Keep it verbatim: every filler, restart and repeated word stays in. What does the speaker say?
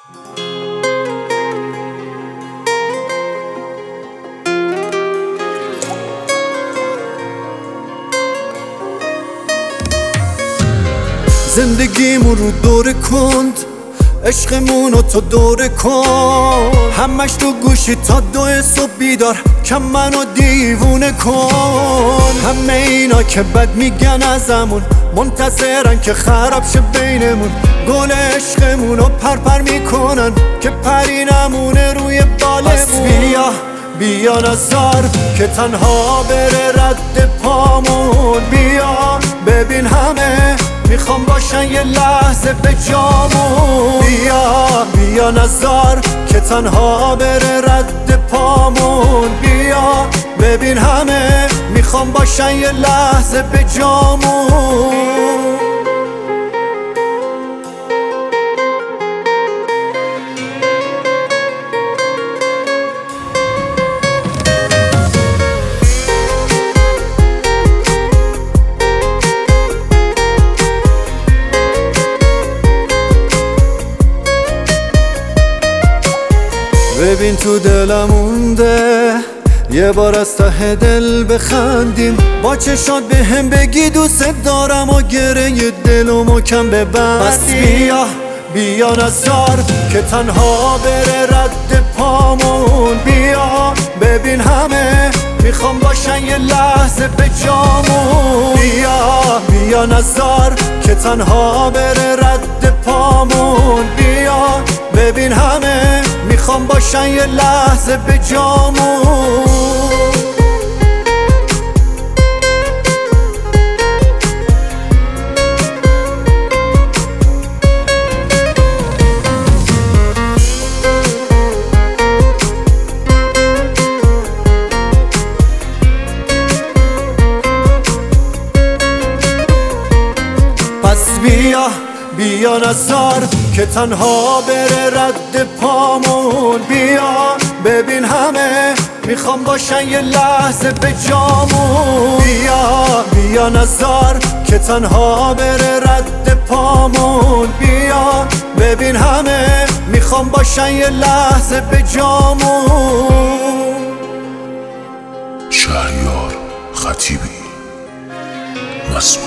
زندگیمون رو دور کند، عشقمونو تو دور کن، همش تو گوشی تا دو صبح بیدار، کم منو دیوونه کن. همه اینا که بد میگن ازمون، منتظرن که خراب شه بینمون. گل عشقمونو پرپر میکنن که پری نمونه روی بالمون. پس بیا بیا نزار که تنها بره رد پامون. بیا ببین همه میخوام باشن یه لحظه به جامون. بیا بیا نزار که تنها بره رد پامون. بیا ببین همه میخوام باشن یه لحظه به جامون. ببین تو دلم مونده یه بار از ته دل بخندیم، با چشات به هم بگی دوست دارم و گره دلمو کم ببندیم. پس بیا بیا نزار که تنها بره رد پامون. بیا ببین همه میخوام باشن یه لحظه به جامون. بیا بیا نزار که تنها بره رد پامون. بیا ببین همه میخوام باشن یه لحظه به جامون. پس بیا بیا نزار که تنها بره رد پامون. بیا ببین همه میخوام باشن یه لحظه به جامون. بیا بیا نزار که تنها بره رد پامون. بیا ببین همه میخوام باشن یه لحظه به جامون. شهریار خطیبی مسئول